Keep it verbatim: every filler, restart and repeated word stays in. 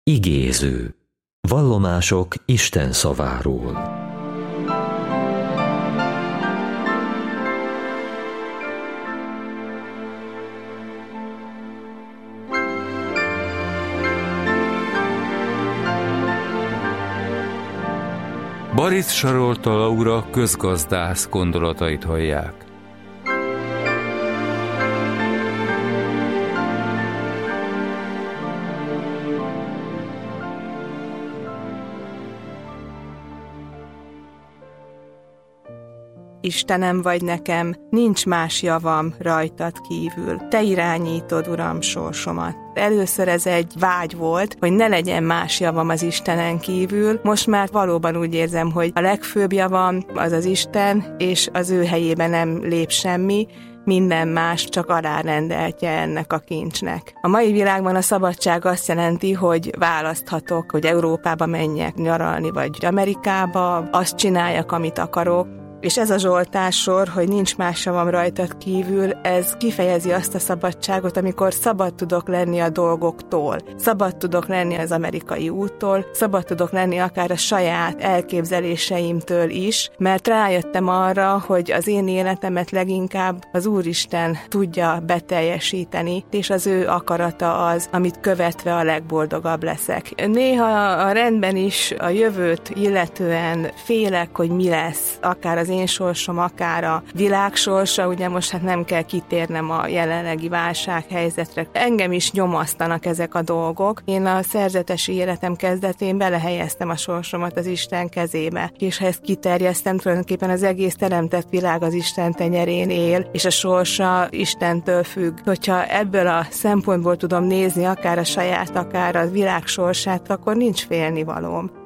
Igéző. Vallomások Isten szaváról. Barit Sarolta Laura közgazdász gondolatait hallják. Istenem vagy nekem, nincs más javam rajtad kívül. Te irányítod, Uram, sorsomat. Először ez egy vágy volt, hogy ne legyen más javam az Istenen kívül. Most már valóban úgy érzem, hogy a legfőbb javam az az Isten, és az ő helyében nem lép semmi, minden más csak alárendeltje ennek a kincsnek. A mai világban a szabadság azt jelenti, hogy választhatok, hogy Európába menjek nyaralni, vagy Amerikába, azt csináljak, amit akarok. És ez a zsoltássor, hogy nincs más javam rajtad kívül, ez kifejezi azt a szabadságot, amikor szabad tudok lenni a dolgoktól. Szabad tudok lenni az amerikai úttól, szabad tudok lenni akár a saját elképzeléseimtől is, mert rájöttem arra, hogy az én életemet leginkább az Úristen tudja beteljesíteni, és az ő akarata az, amit követve a legboldogabb leszek. Néha a rendben is a jövőt illetően félek, hogy mi lesz, akár az én sorsom, akár a világ sorsa, ugye most hát nem kell kitérnem a jelenlegi válsághelyzetre. Engem is nyomasztanak ezek a dolgok. Én a szerzetesi életem kezdetén belehelyeztem a sorsomat az Isten kezébe, és ha ezt kiterjesztem, tulajdonképpen az egész teremtett világ az Isten tenyerén él, és a sorsa Istentől függ. Hogyha ebből a szempontból tudom nézni akár a saját, akár a világ sorsát, akkor nincs félnivalóm.